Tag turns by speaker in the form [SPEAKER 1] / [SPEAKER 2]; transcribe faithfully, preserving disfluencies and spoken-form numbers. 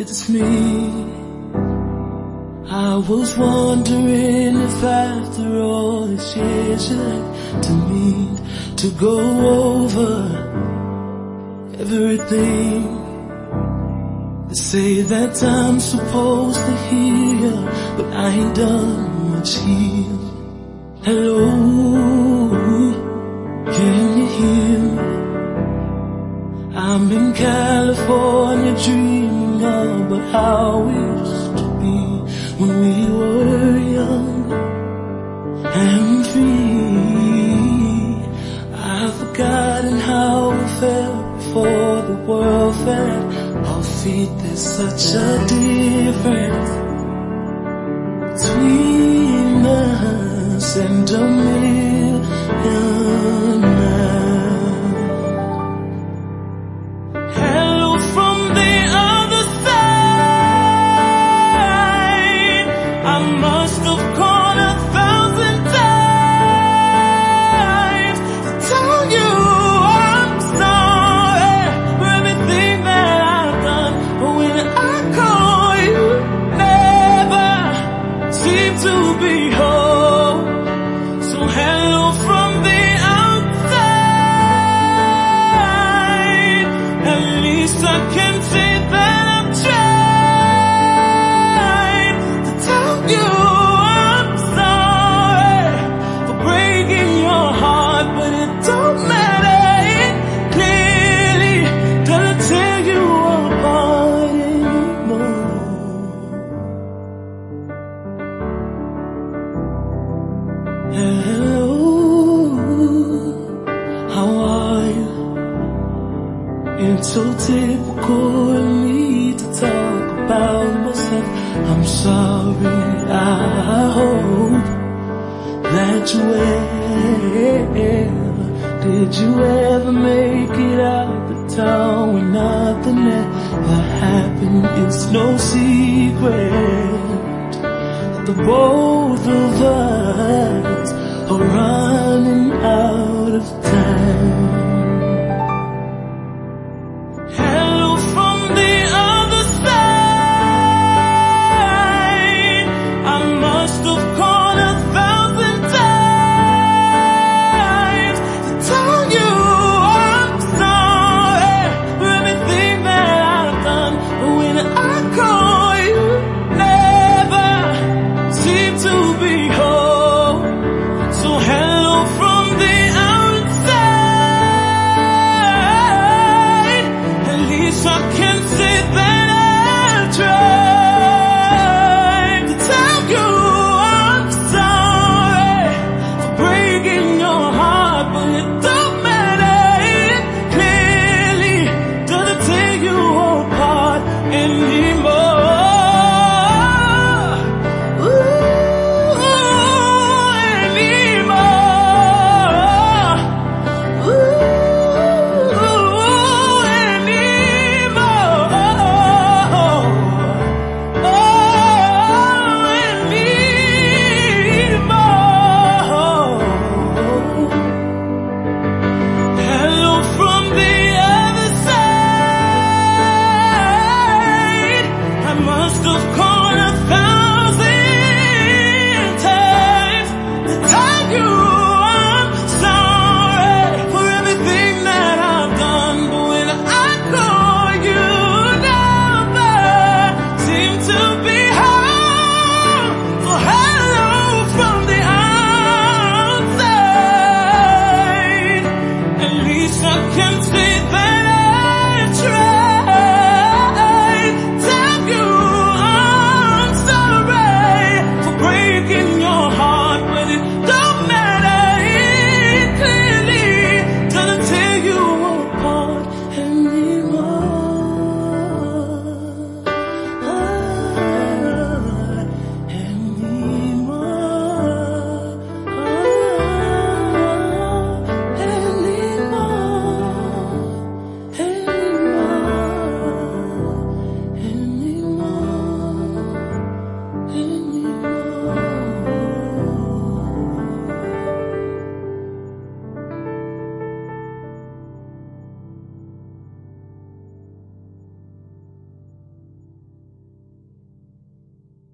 [SPEAKER 1] it's me. I was wondering if after all these years you'd like to meet, to go over everything. They say that I'm supposed to heal, but I ain't done much heal. Hello, can you hear me? I'm in California dreaming about how we used to be when we were young and free. I've forgotten how we felt before the world fed our feet. There's such a difference between us and a million miles. Hello from the other side. I must have called a thousand times to tell you I'm sorry for everything that I've done. But when I call you, never seem to be home. So hello from the outside. At least I can say that I've tried to tell you I'm sorry for breaking your heart, but it don't matter. It clearly doesn't tear you apart anymore. Hello, how are you? It's so typical of me to talk about myself. I'm sorry, I hope that you will. Did you ever make it out the town when nothing ever happened? It's no secret that the both of us are running